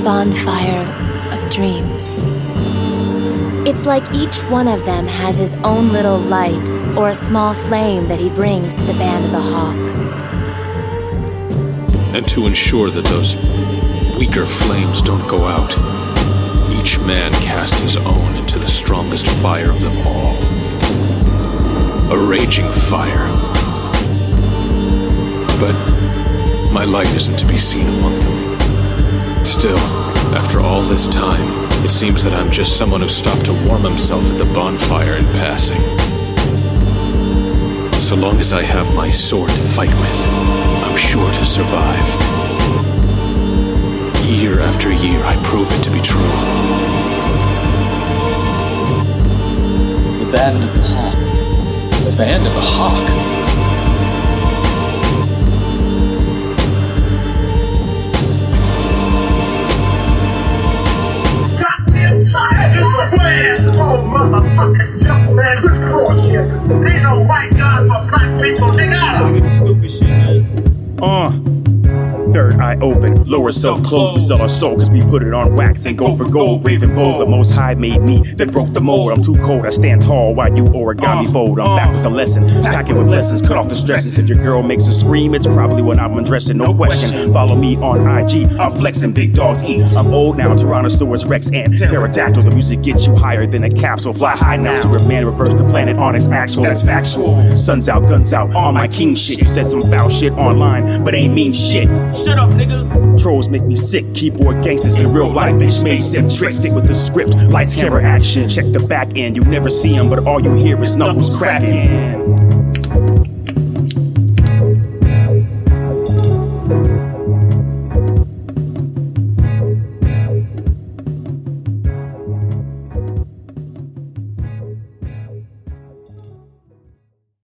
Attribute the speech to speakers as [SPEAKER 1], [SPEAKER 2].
[SPEAKER 1] bonfire of dreams. It's like each one of them has his own little light or a small flame that he brings to the Band of the Hawk.
[SPEAKER 2] And to ensure that those weaker flames don't go out, each man casts his own into the strongest fire of them all. A raging fire. But my light isn't to be seen among them. Still, after all this time, it seems that I'm just someone who stopped to warm himself at the bonfire in passing. So long as I have my sword to fight with, I'm sure to survive. Year after year, I prove it to be true.
[SPEAKER 3] The Band of the Hawk.
[SPEAKER 2] The Band of the Hawk?
[SPEAKER 4] Oh, motherfucking jump, man. Good bullshit. Ain't no white God for black people, nigga.
[SPEAKER 5] Stupid shit, Third eye open, lower self closed. We sell our soul cause we put it on wax and go for gold. Raving bold, the most high made me, then broke the mold. I'm too cold, I stand tall while you origami fold. I'm back with a lesson, packing with lessons, cut off the stresses. If your girl makes a scream, it's probably when I'm undressing, no question. Follow me on IG, I'm flexing, big dogs eat. I'm old now, Tyrannosaurus Rex and pterodactyl. The music gets you higher than a capsule. Fly high now, Superman reverse the planet on its axle. That's factual. Sun's out, guns out, on my king shit. You said some foul shit online, but ain't mean shit. Shut up, nigga. Trolls make me sick. Keyboard gangsters in real life, bitch made sim tricks. Stick with the script, lights, camera, action. Check the back end. You never see them, but all you hear is knuckles cracking.